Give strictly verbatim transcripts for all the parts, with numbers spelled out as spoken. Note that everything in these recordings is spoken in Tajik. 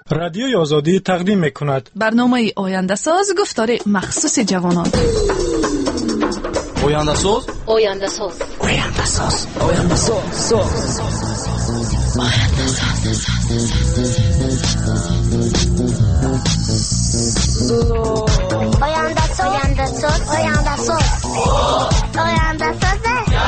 رادیوی آزادی تقدیم می‌کند برنامه آینده ساز گفتار مخصوص جوانان. آینده ساز آینده ساز آینده ساز آینده ساز آینده ساز آینده ساز آینده ساز آینده ساز آینده ساز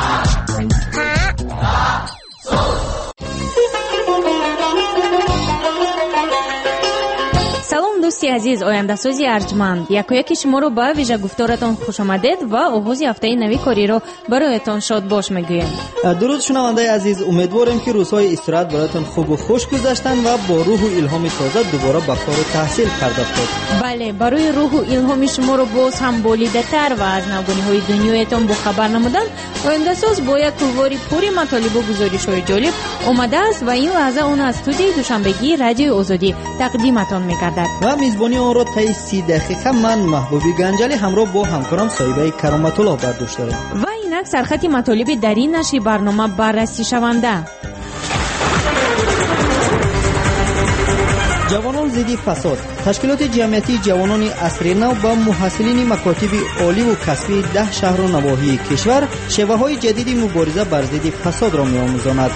دوستی عزیز، آینده سازی ارجمند، یک و یکی شما رو به ویژه گفتارتان خوش آمدید و آغاز هفته نوی کاری رو برایتان شاد باش میگویم. درود شنونده عزیز، امیدوارم که روزهای استراحت برایتان خوب و خوش گذشتن و با روح و الهام تازه دوباره به کار و تحصیل پرداختید. بله، برای روح و الهام شما رو باز هم بالیده‌تر و از نوگانی‌های دنیایتان با خبر نمودن، آینده ساز با یک کوواری پوری مطالب و گزارش‌های جالب آمده است و این لحظه اون از استودیوی دوشنبگی رادیو آزادی تقدیمتان می‌گردد. و میزبانی آن را طی سی دقیقه من محبوبی گنجلی همراه با همکارم صاحبه کرامت الله برداشت دارم. و اینک سرخط مطالب در این نشر برنامه بررسی شونده. جوانان ضد فساد، تشکیلات جمعیتی جوانان عصر نو با محصلین مکاتب عالی و کسبی ده شهر و نواحی کشور شیوه‌های جدید مبارزه بر ضد فساد را می‌آموزاند.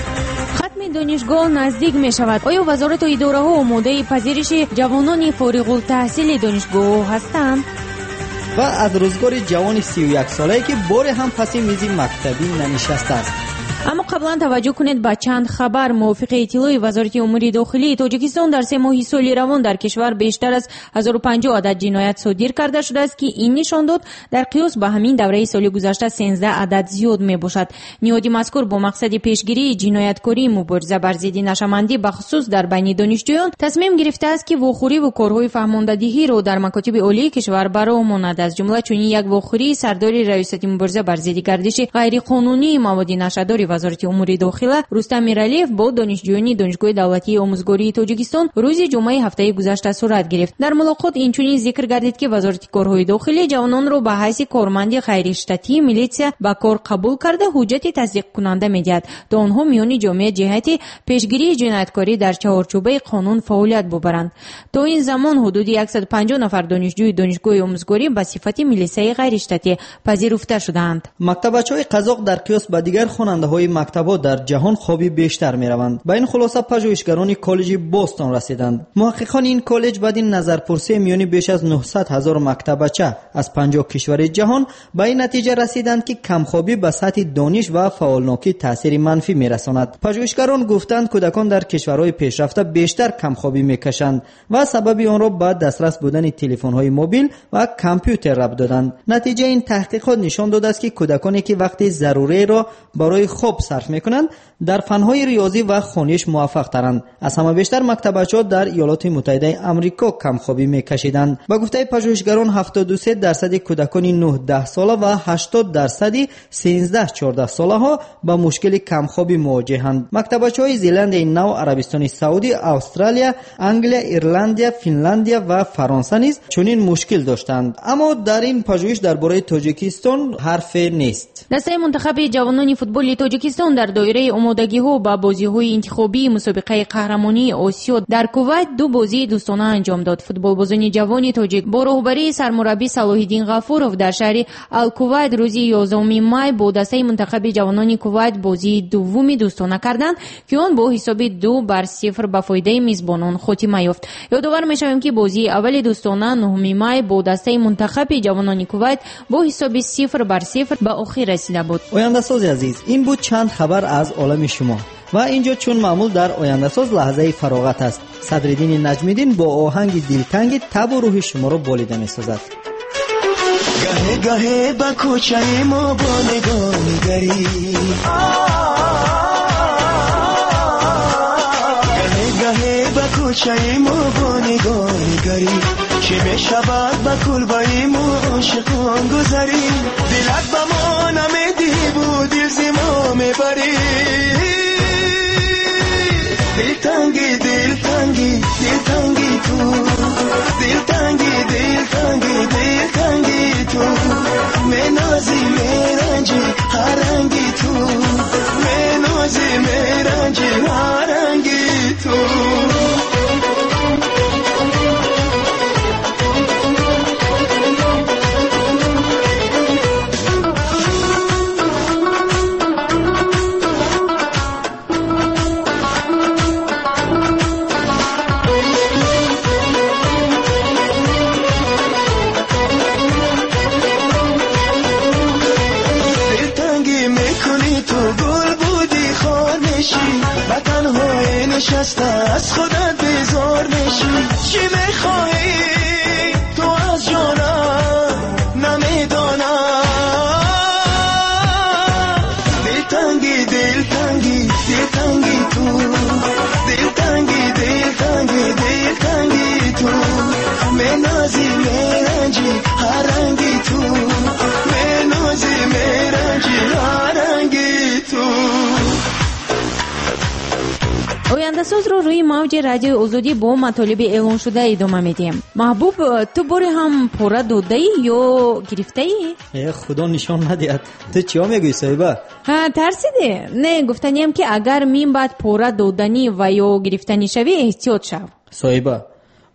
دانشگاه نزدیک می شود. آیا وزارت و اداره ها آماده پذیرش جوانان فارغ التحصیل دانشگاه هستند؟ و از روزگار جوان سی و یک ساله که بار هم پس میز مکتبی ننشسته است. اما قبلا توجه کنید به چند خبر. موافق اطلاع وزارت امور داخلی تاجیکستان در سه ماه سال روان در کشور بیشتر از هزار و پنجاه عدد جنایت صادر کرده شده است که این نشان داد در قیاس به همین دوره سال گذشته سیزده عدد زیاد می باشد. نهاد مذکور با مقصد پیشگیری جنایتکاری مبارزه بر ضد نشهمندی به خصوص در بین دانشجویان تصمیم گرفته است که واخوری و کارهای فهماندهی را در مکاتب عالی کشور برآورد. از جمله چنین یک واخوری سردار ریاست مبارزه بر ضد گردش غیر قانونی مواد نشهدار وزارت امور داخله رستم میرعلیف با دانشجویان دانشگاه دولتی آموزگاری تاجیکستان روز جمعه هفته گذشته صورت گرفت. در ملاقات اینچنین ذکر گردید که وزارت کارهای داخلی جوانان را به حیث کارمند غیر اشتاتی میلیسیا به کار قبول کرده حجت تصدیق کننده میدهد تا آنها میان جامعه جهت پیشگیری جنایتکاری در چهارچوبه قانون فعالیت ببرند. تا این زمان حدود صد و پنجاه نفر دانشجوی دانشگاه آموزگاری به صفت میلیسیای غیر اشتاتی پذیرفته شدند. مکتبچه‌های قزاق در قیاس با دیگر خواننده‌های مکتب‌ها در جهان خوابی بیشتر می‌روند. با این خلاصه پژوهشگران کالج بوستون رسیدند. محققان این کالج بعد این نظرپرسی میانی بیش از نهصد هزار مکتبچه از پنجاه کشور جهان به این نتیجه رسیدند که کمخوابی به سطح دانش و فعالناکی تاثیر منفی می‌رساند. پژوهشگران گفتند کودکان در کشورهای پیشرفته بیشتر کمخوابی می‌کشند و سبب آن را به دسترس بودن تلفن‌های موبیل و کامپیوتر ربط دادند. نتیجه این تحقیقات نشان داده است که کودکانی که وقتی ضروری را برای خواب صرف میکنند در فنهای ریاضی و خوانش موفق ترند. از همه بیشتر مکتبچه‌ها در ایالات متحده آمریکا کمخوابی میکشیدند. با گفته پژوهشگران هفتاد و سه درصد کودکان نه ده ساله و هشتاد درصد سیزده چهارده ساله ها با مشکل کمخوابی مواجهند. مکتبچه‌های زلند نو، عربستان سعودی، استرالیا، انگلیا، ایرلندیا، فنلاندیا و فرانسه نیز چنین مشکل داشتند. اما در این پژوهش درباره تاجیکستان حرف نیست. دسته منتخب جوانان فوتبال تاجیکستان در دایره آمادگی‌ها با بازی‌های انتخابی مسابقه قهرمانی آسیا در کویت دو بازی دوستانه انجام داد. فوتبالبازان جوان تاجیک با راهبری سرمربی صلاح‌الدین غفورов در شهر الکویت روز یازدهم می با دسته منتخب جوانان کویت بازی دومی دوستانه کردند که آن با حساب دو بر صفر به فایده میزبانان خاتمه یافت. یادآور می‌شویم که بازی اول دوستانه نهم می با دسته منتخب جوانان کویت با حساب صفر بر صفر به آخر رسیده بود. آینده ساز عزیز، این بود چند خبر از عالم شما و اینجا چون معمول در آینده ساز لحظه فراغت است. صدرالدین نجمی‌دین با آهنگ دلتنگ تب و روح شما را بالیده می‌سازد. گاهی گاهی با کوچه ما با نگاه می‌گری، گاهی گاهی با کوچه ما با نگاه می‌گری، چه می‌شود با کلبه ما عاشقان گذری، دلت با ما نمیدی بود دل زما میبری، دلتنگی دلتنگی دلتنگی تو، دلتنگی دلتنگی دلتنگی تو، می نازی می رنجی هر رنگی تو، می نازی می رنجی هر رنگی تو. دست از خودت بیزار میشی. چی میخوایی تو از جانم نمیدانم. دلتنگی دلتنگی دلتنگی تو، دلتنگی دلتنگی دلتنگی تو، منازی میرنجی هر رنگی تو، منازی میرنجی هر رنگی تو. آینده ساز رو روی موج رادیو آزادی با مطالب اعلان شده ادامه میدیم. محبوب تو باری هم پورا دوده ای یا گرفته ای؟ خدا نشان ندهد. تو چیا میگوی صاحبه؟ ها ترسیدی؟ نه گفتنیم که اگر مین بعد پورا دودنی و یا گرفتنی شوی احتیاط شو. صاحبه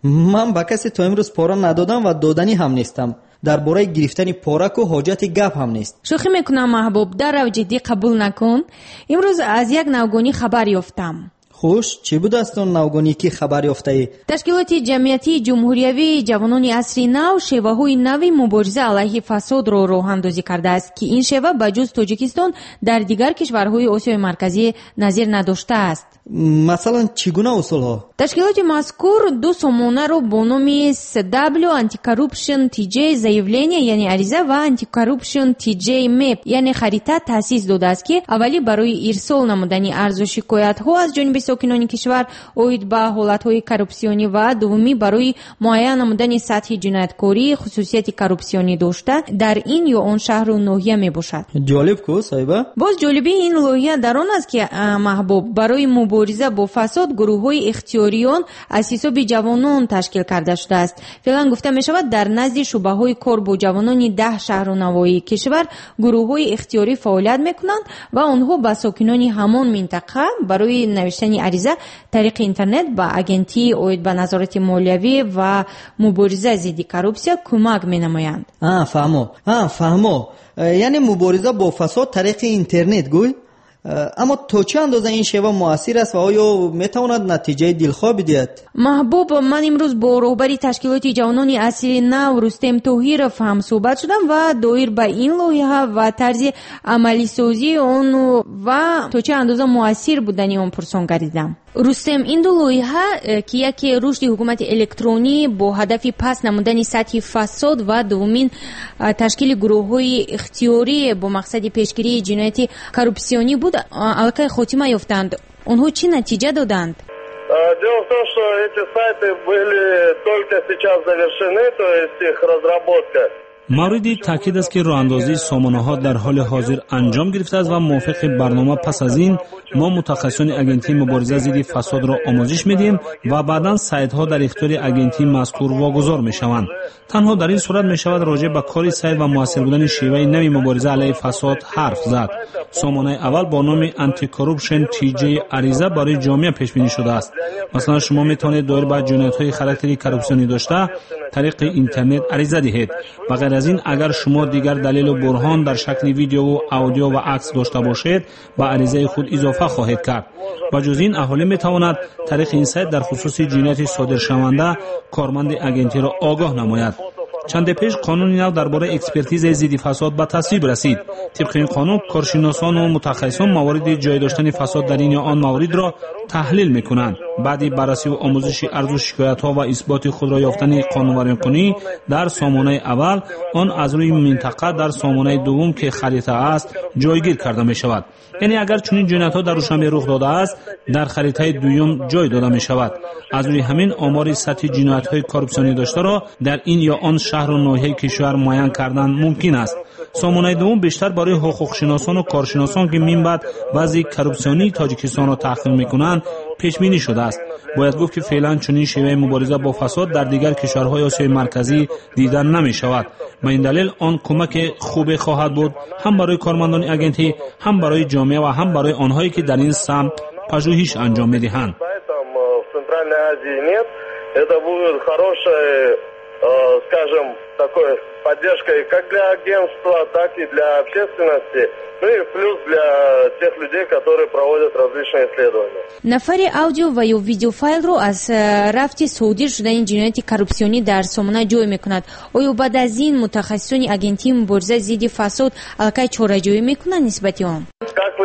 من با کسی تا امروز پورا ندادم و دودنی هم نیستم. در باره گرفتن پورا کو حاجت گپ هم نیست. شوخی میکنم محبوب، در رو جدی قبول نکن. امروز از یک نوگانی خبر یافتم. خوش چی بود است اون نوگانی که خبر یافته ای؟ تشکیلات جمعیتی جمهوریوی جوانان عصر نو شیوه‌های نوی مبارزه علیه فساد را راه اندازی کرده است که این شیوه بجز تاجیکستان در دیگر کشورهای آسیای مرکزی نظیر نداشته است. مثلا چگونه اصول ها؟ تشکیلات مذکور دو سامانه رو با نام اس دبلیو Anti Corruption تی جی заявление یعنی عریضه و Anti Corruption تی جی Map یعنی خریطه تأسیس داده است که اولی برای ارسال نمودنی عرض و شکایت ها از جانب ساکنان کشور اوید به حالت های کروپسیونی و دومی برای معاینه نمودن سطح جنایتکاری خصوصیت کروپسیونی داشته در این یا آن شهر و ناحیه می باشد. جالب کو صاحبه؟ باز جالبی این لایحه در آن است که محبوب برای مبارزه با فساد گروه های اختیاریان از حساب جوانان تشکیل کرده شده است. فعلا گفته می شود در نزد شعبه های کار با جوانان ده شهر و نواحی کشور گروه های اختیاری فعالیت می کنند و آنها به ساکنان همان منطقه برای نوشتن عریضه طریق اینترنت با اجنتی اوید به نظارت مالیوی و مبارزه ضد کروپسیا کمک می نمایند. آه فهمو آه فهمو یعنی مبارزه با فساد طریق اینترنت گوی؟ اما تا چه اندازه این شیوه مؤثر است و آیا میتواند نتیجه دلخواه بدهد؟ محبوب من امروز با رهبری تشکیلات جوانان اصیل نو رستم طاهرов هم صحبت شدم و دایر به این لایحه و طرز عملی سازی آن و تا چه اندازه مؤثر بودنی آن پرسان گردیدم. رستم این دو لایحه که یکی رشد حکومت الکترونی با هدف پس نمودن سطح فساد و دومین تشکیل گروه‌های اختیاری با مقصد پیشگیری جنایت کروپسیونی بود الکی خاتمه یافتند. آنها چه نتیجه دادند؟ Дело в том, что эти сайты были только сейчас завершены, то есть их разработка. موردی تاکید است که راهاندازی سامانه‌ها در حال حاضر انجام گرفته است و موافق برنامه پس از این ما متخصصان اجنتی مبارزه ضد فساد را آموزش میدیم و بعداً سایت‌ها در اختیار اجنتی مذکور واگذار میشوند. تنها در این صورت میشود راجع به کار سایت و موثر بودن شیوه نوی مبارزه علیه فساد حرف زد. سامانه اول با نام Anti Corruption تی جی عریضه برای جامعه پیش بینی شده است. مثلا شما میتونید دایر به جنایت‌های خاراکتری کروپسیونی داشته طریق اینترنت عریضه دهید. و غیر از این اگر شما دیگر دلیل و برهان در شکل ویدیو و آدیو و عکس داشته باشید به عریضه خود اضافه خواهید کرد. و جز این اهالی میتواند طریق این سایت در خصوص جنایت صادر شونده کارمند اجنتی را آگاه نماید. چند پیش قانون نو درباره اکسپرتیز ضد فساد به تصویب رسید. طبق این قانون کارشناسان و متخصصان موارد جای داشتن فساد در این یا آن موارد را تحلیل میکنند. بعد بررسی و آموزش عرض و شکایت ها و اثبات خود را یافتن قانونوری کنی در سامانه اول آن از روی منطقه در سامانه دوم که خریطه است جایگیر کرده می شود. یعنی اگر چنین جنایت ها در روشنبه رخ داده است در خریطه دوم جای داده می شود. از روی همین آمار سطح جنایت های کارپسیونی داشته را در این یا آن شهر و ناحیه کشور معین کردن ممکن است. سامانه دوم بیشتر برای حقوق شناسان و کارشناسان که من بعد وضع کروپسیونی تاجیکستان را تحقیق میکنند پیش بینی شده است. باید گفت که فعلا چنین شیوه مبارزه با فساد در دیگر کشورهای آسیای مرکزی دیدن نمی شود. به این دلیل آن کمک خوبی خواهد بود هم برای کارمندان اجنتی هم برای جامعه و هم برای آنهایی که در این سمت پژوهش انجام میدهند. скажем, такой поддержкой как для агентства, так и для общественности, ну и плюс для тех людей, которые проводят различные исследования. نفر آدیو و یا ویدیو فایل رو از رفت صادر شدن جنایت کروپسیونی در سامانه جای میکند. آیا بعد از این متخصصان اجنتی مبارزه ضد فساد الکی چاره‌جویی میکنند نسبت آن؟ Как вы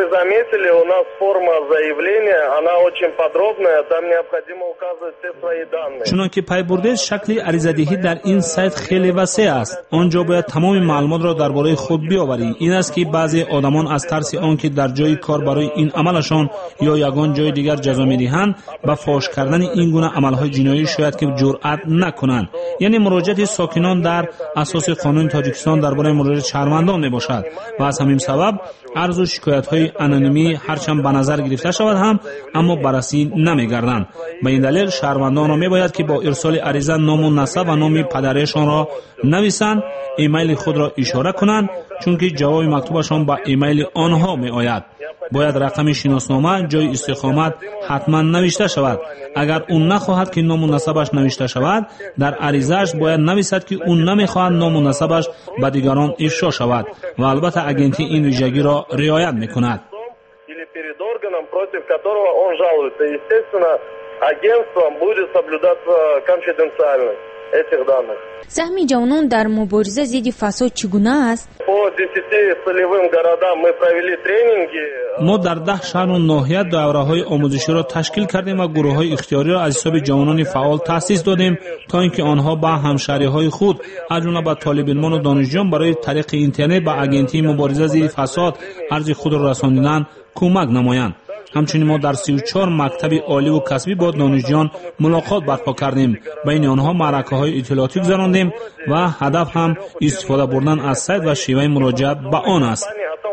вы заметили, у нас форма заявления, она очень подробная, там необходимо указывать все свои данные. чунонки пай бурдед шакли аризадиҳӣ дар ин сайт хеле васеъ аст. онҷо бояд тамоми маълумотро дар бораи худ биоварӣ. ин аст ки баъзе одамон аз тарси он ки дар ҷои кор барои ин амалашон ё ягон ҷои дигар ҷазо медиҳанд ба фош кардани ин гуна амалҳои ҷиноӣ шояд ки ҷуръат накунанд. яъне муроҷиати сокинон дар асоси қонуни тоҷикистон дар бораи муроҷиати шаҳрвандон мебошад ва аз ҳамин сабаб арзу шикоятҳои анонимӣ ҳарчанд ба назар гирифта шавад ҳам аммо баррасӣ намегарданд. ба ин далел шаҳрвандонро мебояд ки бо ирсоли ариза ному насаб ва номи падарешонро нависанд, имейли худро ишора кунанд, чунки ҷавоби мактубашон ба имейли онҳо меояд. бояд рақами шиноснома, ҷои истиқомат ҳатман навишта шавад. агар ӯ нахоҳад ки ному насабаш навишта шавад, дар аризааш бояд нависад ки ӯ намехоҳад ному насабаш ба дигарон ифшо шавад ва албатта агентӣ ин виҷагиро риоят мекунад. Или перед органом, против которого он жалуется. Естественно, агентством будет соблюдаться конфиденциальность этих данных. саҳми ҷавонон дар мубориза зидди фасод чӣ гуна аст? По десяти солевым городам мы провели тренинги. мо дар даҳ шаҳру ноҳия давраҳои омӯзиширо ташкил кардем ва гурӯҳҳои ихтиёриро аз ҳисоби ҷавонони фаъол таъсис додем, то ин ки онҳо ба ҳамшаҳриҳои худ аз ҷумла ба толибилмону донишҷӯён барои тариқи интернет ба агентии мубориза зидди фасод арзи худро расонидан кӯмак намоянд. ҳамчунин мо дар сию чор мактаби оливу касбӣ бо донишҷӯён мулоқот барпо кардем. байни онҳо маъракаҳои иттилоотӣ гузарондем ва ҳадаф ҳам истифода бурдан аз сайт ва шеваи муроҷиат ба он аст.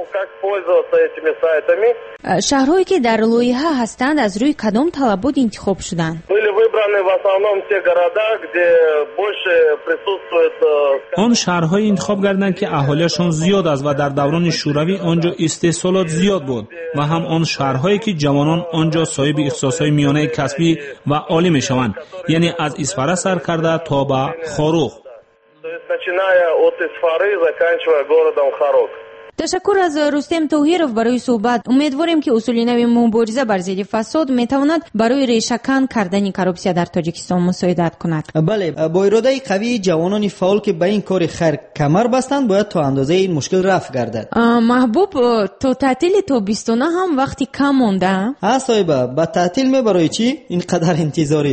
шаҳрҳое ки дар лоиҳа ҳастанд аз рӯи кадом талабот интихоб шуданд? он шаҳрҳое интихоб гардиданд ки аҳолияшон зиёд аст ва дар даврони шӯравӣ онҷо истеҳсолот зиёд буд ва ҳам он шаҳрҳое ки ҷавонон онҷо соҳиби ихтисосҳои миёнаи касбӣ ва олӣ мешаванд, яъне аз исфара сар карда то ба хорух. ташаккур аз рустем тоҳиров барои суҳбат. умедворем ки усули нави мубориза бар зидди фасод метавонад барои решакан кардани коррупсия дар тоҷикистон мусоидат кунад. бале, бо иродаи қавии ҷавонони фаъол ки ба ин кори хайр камар бастанд, бояд то андозаи ин мушкил рафъ гардад. маҳбуб, то таътили тобистона ҳам вақти кам монда? ҳа соҳиба, ба таътил мебарои чӣ ин қадар интизорӣ?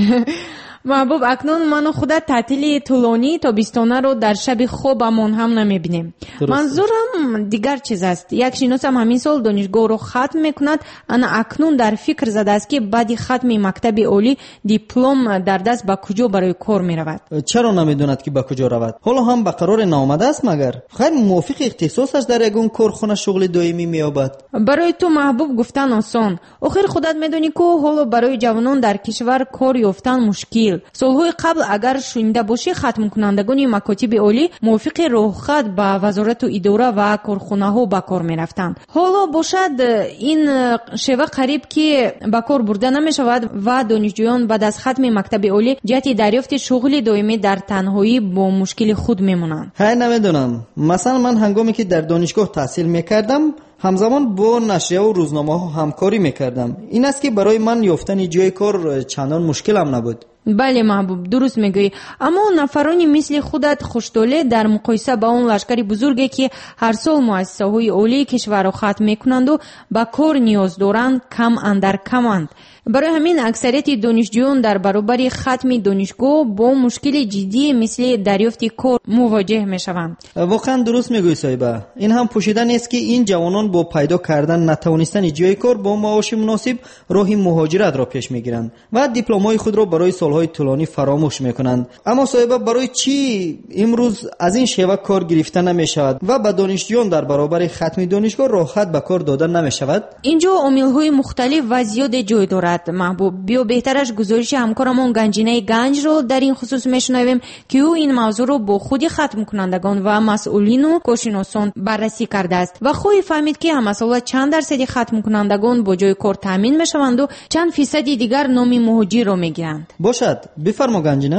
маҳбуб, акнун ману худа таътили тӯлонии тобистонаро дар шаби хобамон ҳам намебинем. манзурам дигар чиз аст. як шиносам ҳамин сол донишгоҳро хатм мекунад, ана акнун дар фикр задааст ки баъди хатми мактаби олӣ диплом дар даст ба куҷо барои кор меравад. чаро намедонад ки ба куҷо равад? ҳоло ҳам ба қароре наомадааст магар? хайр мувофиқи ихтисосаш дар ягон корхона шуғли доимӣ меёбад? барои ту маҳбуб гуфтан осон. охир худат медонӣ ку ҳоло барои ҷавонон дар кишвар кор ёфтан мушкил. солҳои қабл агар шунида бошӣ, хатмкунандагони макотиби олӣ мувофиқи роҳхат ба вазорату идора ва корхонаҳо ба кор мерафтанд. ҳоло бошад ин шева қариб ки ба кор бурда намешавад ва донишҷӯён баъд аз хатми мактаби олӣ ҷиҳати дарёфти шуғли доимӣ дар танҳоӣ бо мушкили худ мемонанд. ҳай намедонам. масалан ман ҳангоме ки дар донишгоҳ таҳсил мекардам, ҳамзамон бо нашрияву рӯзномаҳо ҳамкорӣ мекардам. ин аст ки барои ман ёфтани ҷои кор чандон мушкилам набуд. бале маҳбуб, дуруст мегӯӣ. аммо нафарони мисли худат хушдоле дар муқоиса ба он лашкари бузурге ки ҳар сол муассисаҳои олии кишварро хатм мекунанду ба кор ниёз доранд, кам андар каманд. барои ҳамин аксарияти донишҷӯён дар баробари хатми донишгоҳ бо мушкили ҷиддӣ мисли дарёфти кор мувоҷеҳ мешаванд. воқеан дуруст мегӯӣ соҳиба. ин ҳам пӯшида нест ки ин ҷавонон бо пайдо кардан натавонистани ҷои кор бо маоши муносиб роҳи муҳоҷиратро пеш мегиранд ва дипломҳои худро барои солҳои тӯлонӣ фаромӯш мекунанд. аммо соҳиба, барои чӣ имрӯз аз ин шева кор гирифта намешавад ва ба донишҷӯён дар баробари хатми донишгоҳ роҳат ба кор дода намешавад? инҷо омилҳои мухталиф ва зиёде ҷой дорад. маҳбуб, биё беҳтараш гузориши ҳамкорамон Ганҷинаи Ганҷро дар ин хусус мешунавем ки ӯ ин мавзӯъро бо худи хатмкунандагон ва масъулину коршиносон баррасӣ кардааст ва хоҳӣ фаҳмид ки ҳамасола чанд дарсади хатмкунандагон бо ҷои кор таъмин мешаванду чанд фисади дигар номи муҳоҷирро мегиранд. бошад, бифармо Ганҷина.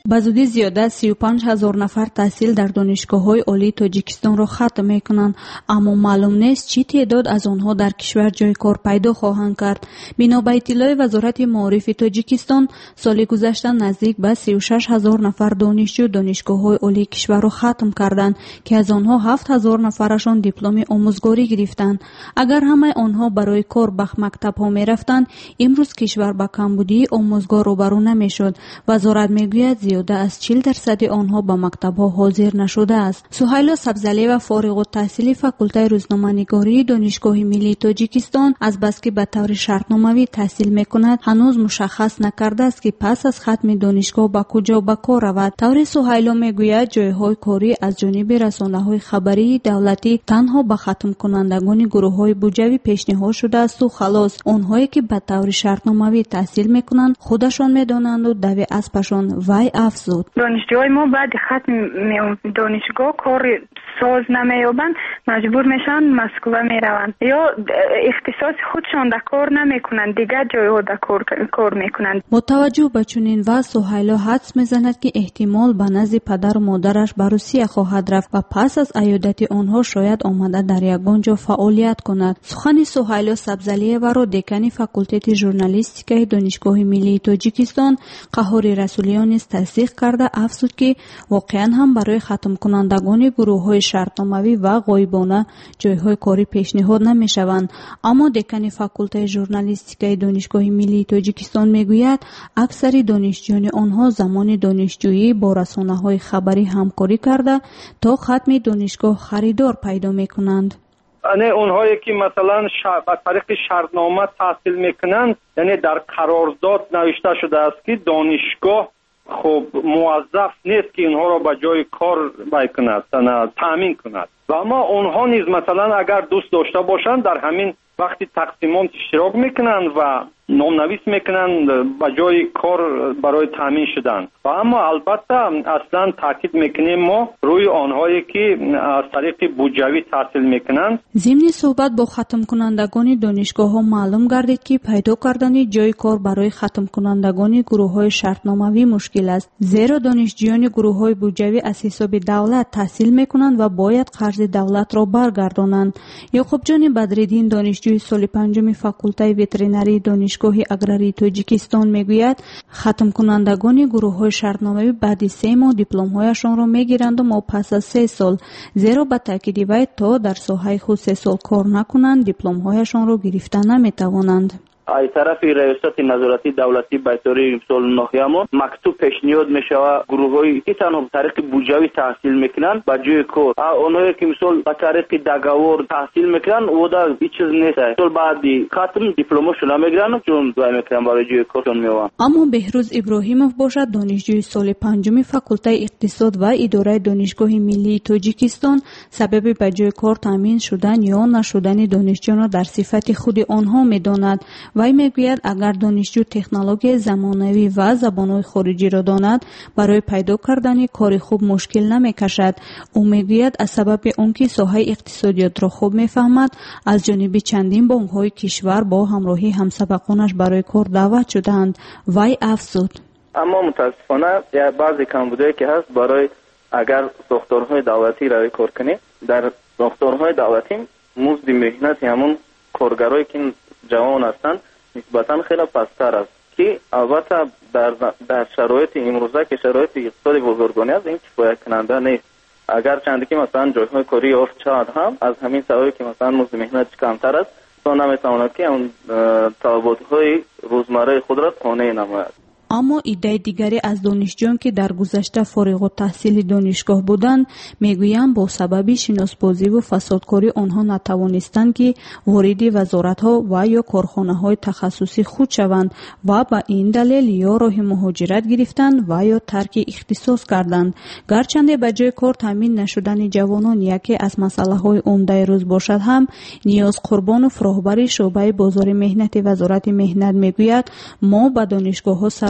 ба зудӣ зиёда аз سی و پنج ҳазор нафар таҳсил дар донишгоҳҳои олии тоҷикистонро хатм мекунанд, аммо маълум нест чӣ теъдод аз онҳо дар кишвар ҷойи кор пайдо хоҳанд кард. бино ба иттилои вазорати маорифи тоҷикистон, соли гузашта наздик ба سی و شش ҳазор нафар донишҷӯ донишгоҳҳои олии кишварро хатм карданд, ки аз онҳо ҳафт ҳазор нафарашон дипломи омӯзгорӣ гирифтанд. агар ҳамаи онҳо барои кор ба мактабҳо мерафтанд, имрӯз кишвар ба камбудии омӯзгор рӯбарӯ намешуд. вазорат мегӯяд зиёда аз чил дарсади онҳо ба мактабҳо ҳозир нашудааст. суҳайло сабзалиева, фориғултаҳсили факултаи рӯзноманигории донишгоҳи миллии тоҷикистон, азбаски ба таври шартномавӣ таҳсил мекунад, ҳанӯз мушаххас накардааст ки пас аз хатми донишгоҳ ба куҷо ба кор равад. таври суҳайло мегӯяд ҷойҳои корӣ аз ҷониби расонаҳои хабарии давлатӣ танҳо ба хатмкунандагони гурӯҳҳои буҷавӣ пешниҳод шудаасту халос. онҳое ки ба таври шартномавӣ таҳсил мекунанд, худашон медонанду дави аспашон. вай афзуд: донишҷӯҳои мо баъди хатми донишгоҳ кори соз намеёбанд, маҷбур мешаванд Москва мераванд ё ихтисоси худшон да кор намекунанд, дигар ҷойҳо да кор мекунанд. бо таваҷҷӯҳ ба чунин вазъ, суҳайло ҳадс мезанад ки эҳтимол ба назди падару модараш ба Русия хоҳад рафт ва пас аз айёдати онҳо шояд омада дар ягон ҷо фаъолият кунад. сухани суҳайло сабзалиеваро декани факултети журналистикаи донишгоҳи миллии тоҷикистон қаҳори расулиён низ тасдиқ карда афзуд ки воқеан ҳам барои хатмкунандагони гурӯҳҳои шартномавӣ ва ғоибона ҷойҳои корӣ пешниҳод намешаванд. аммо декани факултаи журналистикаи донишгоҳи миллии тоҷикистон мегӯяд, аксари донишҷӯёни онҳо замони донишҷӯӣ бо расонаҳои хабарӣ ҳамкорӣ карда то хатми донишгоҳ харидор пайдо мекунанд. یعنی اونهایی که مثلا با طریق شرطنامه تحصیل میکنند، یعنی در قرارداد نوشته شده است که دانشگاه خب موظف نیست که اینها را به جای کار بکند، تامین کند. و اما اونها نیز مثلا اگر دوست داشته باشند در همین وقتی تقسیمات اشتراک میکنند و نامنویس میکنند به جای کار برای تامین شدن. و اما البته اصلا تاکید میکنیم ما روی آنهایی که از طریق بودجوی تحصیل میکنند. ضمن صحبت با ختم کنندگان دانشگاه ها معلوم گردید که پیدا کردن جای کار برای ختم کنندگان گروه های شرطناموی مشکل است، زیرا دانشجویان گروه های بودجوی از حساب دولت تحصیل میکنند و باید قرض دولت را برگردانند. یعقوب جان بدرالدین، دانشجوی سال پنجم فاکولته وترینری دانشگاه اگراری توجیکستان میگوید ختم کنندگان گروه های شرطنامه‌ای بعد سه ماه دیپلم هایشان را میگیرند و ما پس از سه سال، زیرا به تاکید وی تا در ساحه خود سه سال کار نکنند دیپلم هایشان را گرفتن نمیتوانند. از طرف ریاست نظارتی دولتی به طور امسال نهیامو مکتوب پیشنهاد میشود گروه‌هایی که تنها به طریق بودجوی تحصیل میکنند با جای کار، اونایی که مثلا به طریق دگاور تحصیل میکنند و دا هیچ چیز نیست، مثلا بعدی ختم دیپلمشون نمیگیرند چون دعا میکنند برای جای کارشون میوان. اما بهروز ابراهیموف باشد، دانشجوی سال پنجم فاکولته اقتصاد و اداره دانشگاه ملی توجیکستان، سبب به جای کار تامین شدن یا نشدن دانشجویان را در صفت خود آنها میداند. وی میگوید اگر دانشجو تکنولوژی زمانوی و زبان‌های خارجی را داند، برای پیدا کردن کار خوب مشکل نمیکشد. او میگوید از سبب آنکه ساحه اقتصادیات را خوب میفهمد، از جانب چندین بانک‌های کشور با همراهی همسبقانش برای کار دعوت شدند. وی افزود: اما متاسفانه بعضی کمبودی که هست برای اگر دکترهای دولتی روی کار کنی، در دکترهای دولتی مزد مهنت همون کارگرایی که جوان هستند نسبتا خیلی پستر است که البته در در شرایط امروزه که شرایط اقتصادی بزرگانی است این کفایت کننده نیست. اگر چندی که مثلا جایهای کاری افت شد هم از همین سببی که مثلا مزد مهنت کمتر است تا نمیتواند که اون طلبات‌های روزمره خود را قانع نماید. اما ایده دیگری از دانشجویان که در گذشته فارغ التحصیل دانشگاه بودند میگویند با سبب شناسبازی و فسادکاری آنها نتوانستند که وارد وزارت‌ها و یا کارخانه‌های تخصصی خود شوند و به این دلیل یا راه مهاجرت گرفتند و یا ترک اختصاص کردند. گرچند به جای کار تامین نشدن جوانان یکی از مسائل عمده روز باشد، هم نیاز قربان و راهبر شعبه بازار مهنت وزارت مهنت میگوید ما به دانشگاه‌ها سر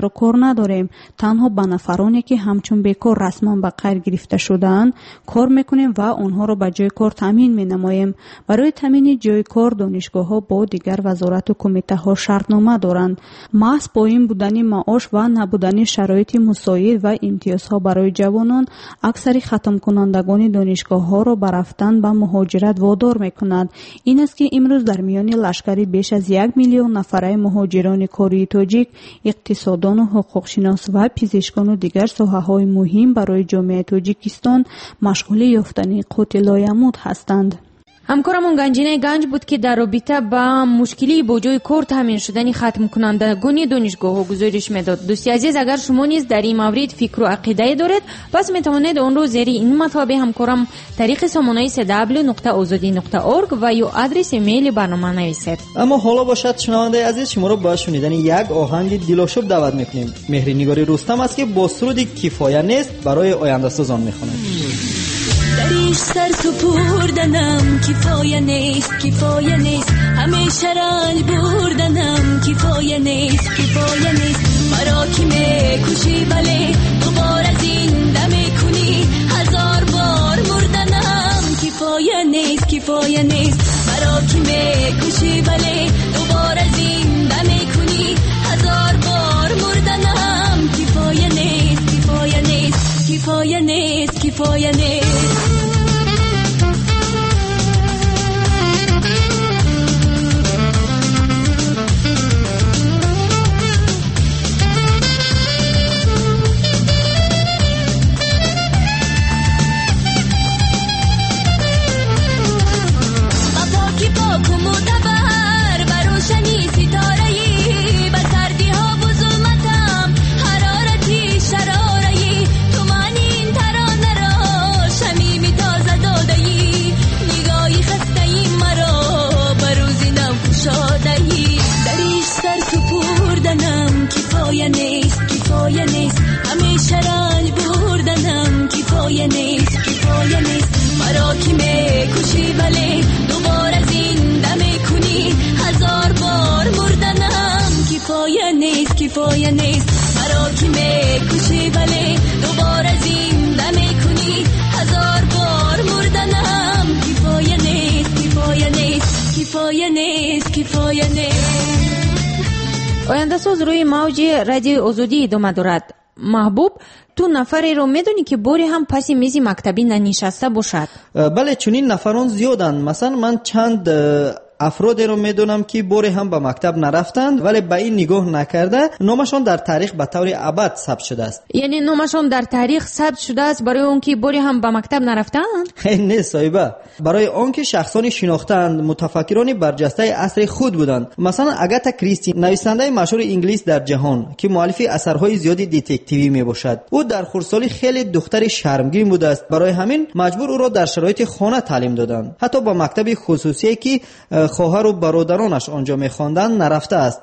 رو کار نداریم. تنها به نفرانی که همچون بیکار رسما به قید گرفته شدند کار میکنیم و آنها رو به جای کار تامین مینماییم. برای تامین جای کار دانشگاه ها با دیگر وزارت و کمیته ها شرطنامه دارند. محض پایین بودن معاش و نبودن شرایط مساعد و امتیازها برای جوانان اکثر ختم کنندگان دانشگاه ها را به رفتن به مهاجرت وادار میکند. این است که امروز در میان لشکری بیش از یک میلیون نفره مهاجران کاری تاجیک، اقتصاددان و حقوقشناس و پزشکان و دیگر ساحه‌های مهم برای جامعه تاجیکستان مشغول یافتن قوت لایعمود هستند. همکارمون گنجینه گنج بود که در رابطه با مشکلی با جای کار تامین شدن ختم کنندگان دانشگاه ها گزارش میداد. دوستی عزیز، اگر شما نیز در این مورد فکر و عقیده دارید پس میتوانید اون رو زیر این مطالب همکارم طریق سامانه سی دبلیو نقطه آزادی نقطه اورگ و یا آدرس ایمیل برنامه نویسید. اما حالا باشد شنونده عزیز شما رو با شنیدن یک آهنگ دلاشوب دعوت میکنیم. مهرنگاری رستم است که با سرود کفایه نیست برای آینده سازان میخونه. دریش سر سپردنم کفایه نیست، کفایه نیست، همیشه رنج بردنم کفایه نیست، کفایه نیست، مرا کی میکشی بله دوباره زنده میکنی هزار بار مردنم کفایه نیست، کفایه نیست، مرا کی میکشی بله دوباره زنده میکنی هزار بار مردنم کفایه نیست، کفایه نیست، کفایه نیست، کفایه نیست. کفایه نیست، کفایه نیست، همیشه رنج بردنم کفایه نیست، کفایه نیست، مرا کی میکشی بله دوباره زنده میکنی هزار بار مردنم کفایه نیست، کفایه نیست، مرا کی میکشی بله دوباره زنده میکنی هزار بار مردنم کفایه نیست، کفایه نیست، کفایه نیست، کفایه نیست. آینده ساز روی موج رادیو آزادی ادامه دارد. محبوب، تو نفری رو میدونی که باری هم پس میز مکتبی ننشسته باشد؟ بله، چنین نفران زیادند. مثلا من چند افرادی رو میدونم که باری هم به مکتب نرفتند ولی به این نگاه نکرده نامشان در تاریخ به طور ابد ثبت شده است. یعنی نامشان در تاریخ ثبت شده است برای اون که باری هم به مکتب نرفتند؟ نه صاحبه، برای آن که شخصانی شناختند متفکران برجسته عصر خود بودند. مثلا اگاتا کریستی، نویسنده مشهور انگلیس در جهان که مؤلف اثرهای زیادی دتکتیوی میباشد، او در خردسالی خیلی دختر شرمگین بوده است. برای همین مجبور او را در شرایط خانه تعلیم دادند. حتی با مکتب خصوصی که خواهر و برادرانش آنجا می‌خواندند نرفته است.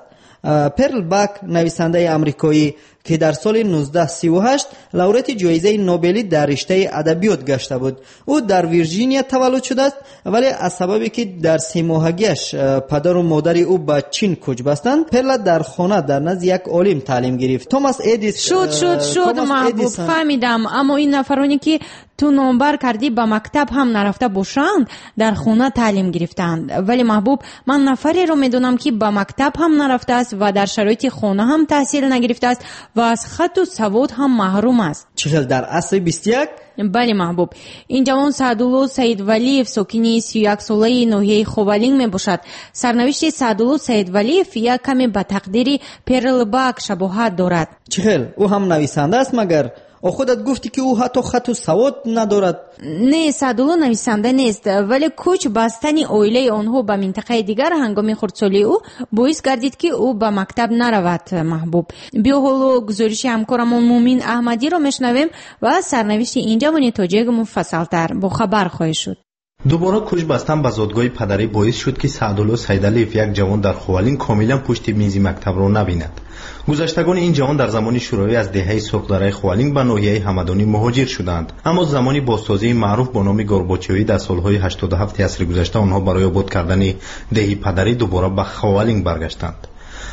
پرل بک، نویسنده آمریکایی که در سال نوزده سی و هشت لوریت جایزه نوبلی در رشته ادبیات گشته بود. او در ویرجینیا تولد شده است ولی از سببی که در سه ماهگیش پدر و مادر او به چین کوچ بستند، پرل در خانه در نزد یک عالم تعلیم گرفت. توماس ادیسون. شد شد شد محبوب، فهمیدم. اما این نفرانی که تو نامبر کردی به مکتب هم نرفته باشند در خانه تعلیم گرفتند. ولی محبوب، من نفری رو میدونم که به مکتب هم نرفته است و در شرایط خانه هم تحصیل نگرفته است و از خط و سواد هم محروم است. چهل در عصر بیست و یک؟ بله محبوب. این جوان سعدالله سیدولیف ساکنی سی و یک ساله ناحیه خوبالینگ می باشد. سرنوشت سعدالله سیدولیف یک کمی به تقدیر پرل بک شباهت دارد. چهل او هم نویسنده است مگر؟ او خودت گفتی که او حتی خط و سواد ندارد. نه، سعدالله نویسنده نیست ولی کوچ بستن اویله آنها به منطقه دیگر هنگام خردسالی او باعث گردید که او به مکتب نرود. محبوب، بیا حالا گزارش همکارمون مومین احمدی رو میشنویم و سرنوشت این جوان تاجیک مفصل‌تر با خبر خواهد شد. دوباره کوچ بستن به زادگاه پدری باعث شد که سعدالله سیدولیف یک جوان در خوالین کاملا پشت میز مکتب را نبیند. گذشتگان این جوان در زمان شوروی از دهه سوخدره خوالینگ به ناحیه همدانی مهاجر شدند، اما زمانی بازسازی معروف با نام گورباچوی در سالهای هشتاد و هفت عصر گذشته آنها برای آباد کردن دهه پدری دوباره به خوالینگ برگشتند.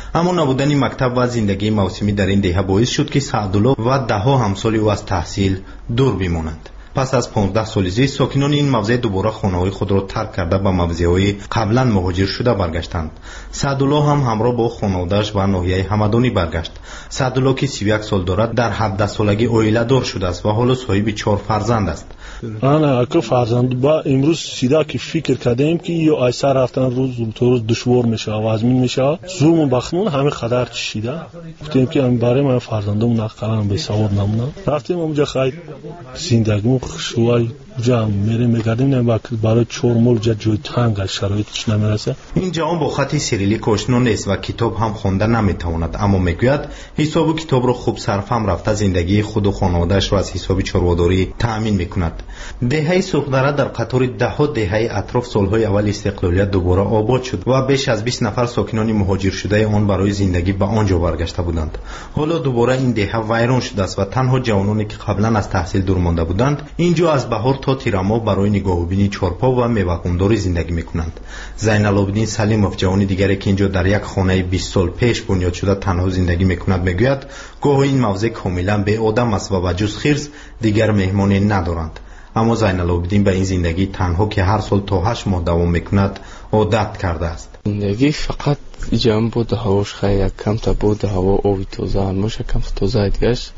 اما نبودن مکتب و زندگی موسمی در این دهه باعث شد که سعدالله و ده ها همسال او از تحصیل دور بمانند. پس از پانزده سال زیست ساکنان این موضع دوباره خانه‌های خود را ترک کرده به موضع‌های قبلا مهاجر شده برگشتند. سعدالله هم همراه با خانواده‌اش و ناحیه همدانی برگشت. سعدالله که سی و یک سال دارد در هفده سالگی عائله دار شده است و حالا صاحب چهار فرزند است. انا که فرزند با امروز سیدا که فکر کردیم که یا ایسا رفتن روز تو روز دشوار میشه و ازمین میشه زوم و بخمون همه خطر چشیده گفتیم که ام برای من فرزندم نقلن به سواد نمونه رفتیم اونجا خیلی زندگی خوشوای جا میره میگردیم نه برای چهار مول جا جای تنگ از شرایطش نمیرسه. این جوان با خط سیریلیک آشنا نیست و کتاب هم خوانده نمیتواند، اما میگوید حساب کتاب رو خوب صرف هم رفته زندگی خود و خانواده‌اش را از حساب چرواداری تأمین میکند. دهه سوخدره در قطار ده ها دهه اطراف سالهای اول استقلالیت دوباره آباد شد و بیش از بیست نفر ساکنان مهاجر شده آن برای زندگی به آنجا برگشته بودند. حالا دوباره این دهه ویران شده است و تنها جوانانی که قبلا از تحصیل دور مانده بودند اینجا از بهار تا تیرما برای نگاهبینی چارپا و میوه‌کنداری زندگی میکنند. زینالعابدین سلیموف جوانی دیگری که اینجا در یک خانه بیست سال پیش بنیاد شده تنها زندگی میکند میگوید گاه این موضع کاملا بی آدم است و بجز خرس دیگر مهمانی ندارند. اما زینالعابدین به این زندگی تنها که هر سال تا هشت ماه دوام میکند عادت کرده است. زندگی فقط جمع بود هواش خیلی کم تا بود هوا آبی تازه همش کم تازه دیگهش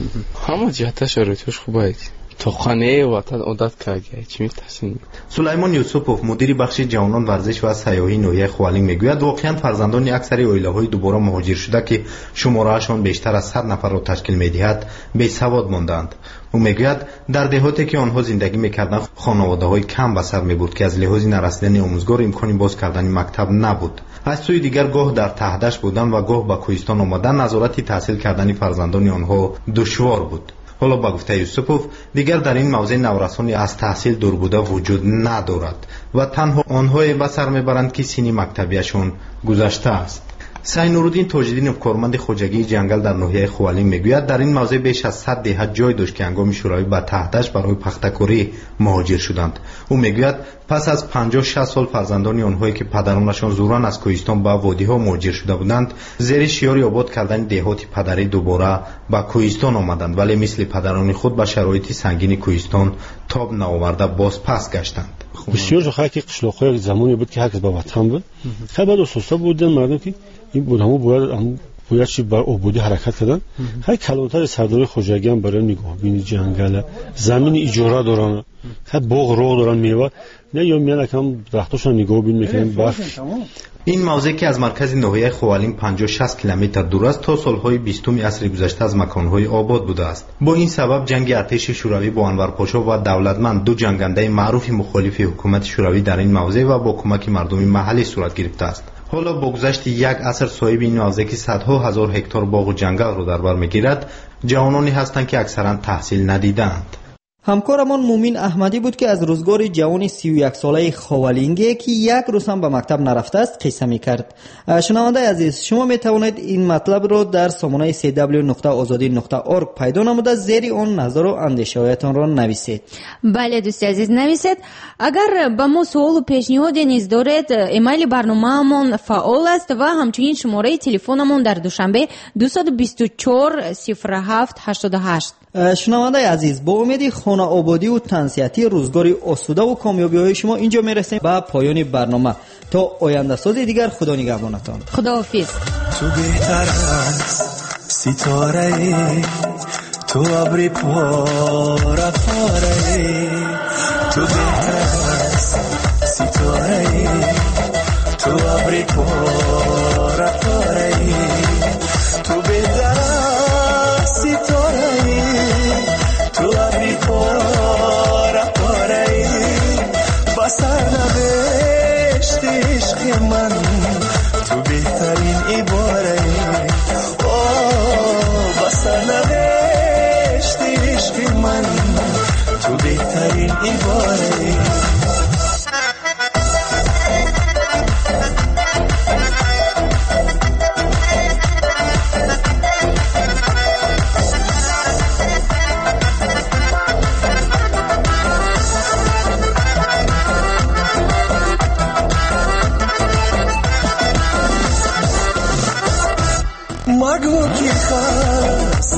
همه جهت شرایطش خوبه تو خانه وطن عادت کرده چی میترسین. سلیمان یوسفوف مدیر بخش جوانان ورزش و سیاحی ناحیه خوالینگ میگوید واقعا فرزندان اکثر عائله‌های دوباره مهاجر شده که شماره‌شان بیشتر از صد نفر را تشکیل می‌دهد بی سواد ماندند. او میگوید در دهاتی که آنها زندگی می‌کردند خانواده‌های کم به سر می‌برد که از لحاظ نرسیدن آموزگار امکانی باز کردن مکتب نبود. از سوی دیگر گاه در تهدشت بودن و گاه به کوهستان آمدن نظارت تحصیل کردن فرزندان آنها دشوار بود. حالا با گفته یوسفوف دیگر در این موضع نورسانی از تحصیل دور بوده وجود ندارد و تنها آنهایی به سر میبرند که سینی مکتبیشون گذشته است. سعید نورالدین تاج‌الدینوف کارمند خوجگی جنگل در ناحیه خوالینگ میگوید در این موضع بیش از صد دهه جای داشت که هنگام شوروی به تهدشت برای پخته‌کاری مهاجر شدند. او میگوید پس از پنجاه شصت سال فرزندان آنهایی که پدرانشان زوران از کوهستان به وادی‌ها مهاجر شده بودند زیر شعار آباد کردن دهات پدری دوباره به کوهستان آمدند، ولی مثل پدران خود به شرایط سنگین کوهستان تاب نآورده باز پس گشتند. بسیار جو خاکی قشلاق‌های زمانی بود که هر کس به وطن بود خیلی بعد اساسا بودن مردم که این بود همون باید هم باید چی بر آبادی حرکت کردن. خیلی کلانتر سرداری خوجگی هم برای نگاه بینی جنگل زمین اجاره دارن خیلی باغ رو دارن میوه نه یا میان کم درختاشون نگاه بین میکنن برف. این موضع که از مرکز ناحیه خوالینگ پنجاه شصت کیلومتر دور است تا سالهای بیستم عصر گذشته از مکانهای آباد بوده است. با این سبب جنگ ارتش شوروی با انور پاشا و دولتمند دو جنگنده معروف مخالف حکومت شوروی در این موضع و با کمک مردم محلی صورت گرفته است. حالا با گذشت یک عصر صاحب این موضع که صدها هزار هکتار باغ و جنگل را در بر میگیرد جوانانی هستند که اکثرا تحصیل ندیدند. همکارمان مومین احمدی بود که از روزگار جوان سی و یک ساله خوالینگی که یک روز هم به مکتب نرفته است قصه می‌کرد. شنونده عزیز شما می توانید این مطلب را در سامانه سی دبلیو نقطه آزادی نقطه اورگ پیدا نموده زیر آن نظر و اندیشه‌هایتان را نویسید. بله دوستی عزیز نویسید. اگر با ما سوال و پیشنهادی نیز دارید ایمیل برنامه‌مان فعال است و همچنین شماره تلفنمون در دوشنبه دویست و بیست و چهار صفر هفت هشتاد و هشت. شنونده عزیز با امید خانه آبادی و تنسیتی روزگاری آسوده و کامیابی های شما اینجا میرسیم به پایان برنامه. تا آینده سازی دیگر خدا نگهبانتان. خداحافظ. تو بهتر از ستاره ای تو ابری پاره پاره ای تو بهتر از ستاره ای تو ابری پاره پاره ای تو بهتر از ستاره ای تو ابری پاره پاره ای با سرنوشت عشق من تو بهترین عباره ای با سرنوشت عشق من تو بهترین عباره ای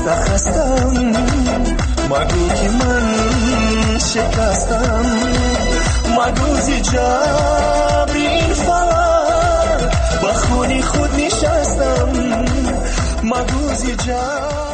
خسته خستم مگو که من شکستم مگو زی جبر این فلک با خونی خود نشستم مگو زی جبر